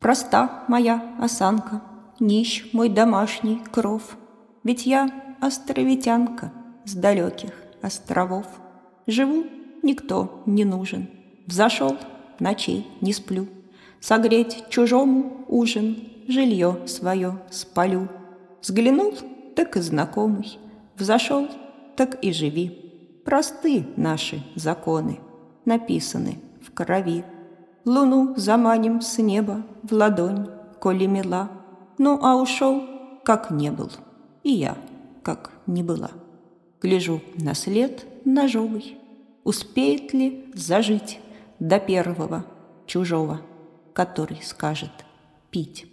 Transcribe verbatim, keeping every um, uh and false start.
Проста моя осанка, нищ мой домашний кров, ведь я островитянка с далеких островов. Живу, никто не нужен, взошел, ночей не сплю, согреть чужому ужин, жилье свое спалю. Взглянул, так и знакомый, взошел, так и живи. Просты наши законы, написаны в крови. Луну заманим с неба в ладонь, коли мила. Ну, а ушел, как не был, и я, как не была. Гляжу на след ножовый, успеет ли зажить до первого чужого, который скажет пить.